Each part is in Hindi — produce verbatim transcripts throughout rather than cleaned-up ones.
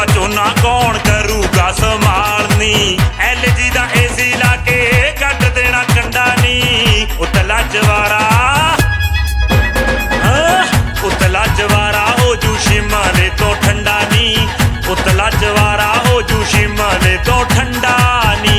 होगा झोना कौन करूगा संभालनी। एलजी दा एसी लाके कट देना कंडा नी। उतला जवारा उतला जवारा हो जू शिमले तो ठंडा नी। उतला जवारा हो जू शिमले तो ठंडा नी।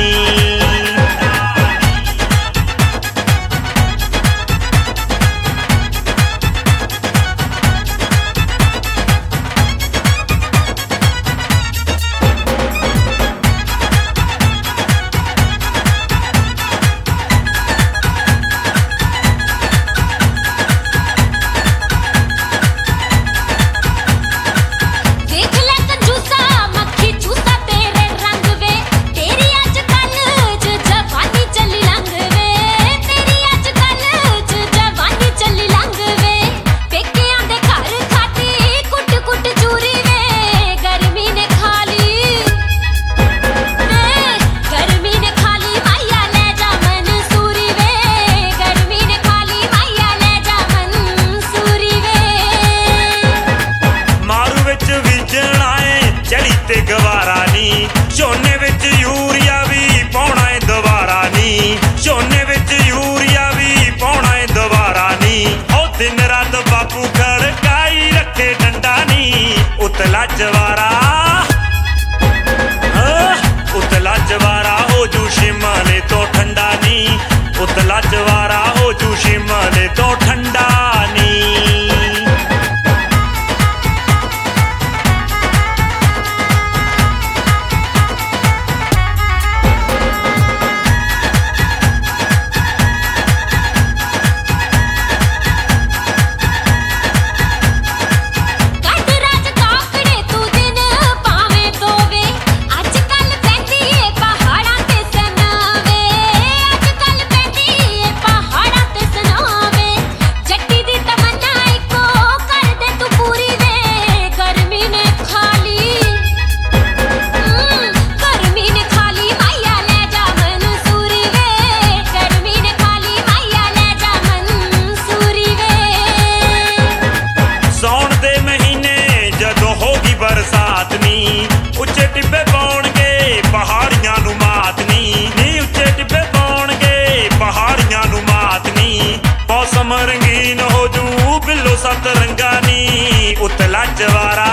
गवारा नी झोने विच यूरिया भी पाउणा है दोबारा नी। झोने विच यूरिया भी पाउणा है दोबारा नी। ओ दिन रात बापू खड़काई रखे डंडा नी। उतला जवारा उतला जवारा हो जू शिमले तो ठंडा नी। उतला जवारा हो जू शिमले तो ठंडा नी। बरसात नी उच्चे टिब्बे पौणगे पहाड़ियां नू मात नी। नी उच्चे टिब्बे पौणगे पहाड़ियां नू मात नी। मौसम रंगीन हो जू बिल्लो सत रंगा नी। उतला जवारा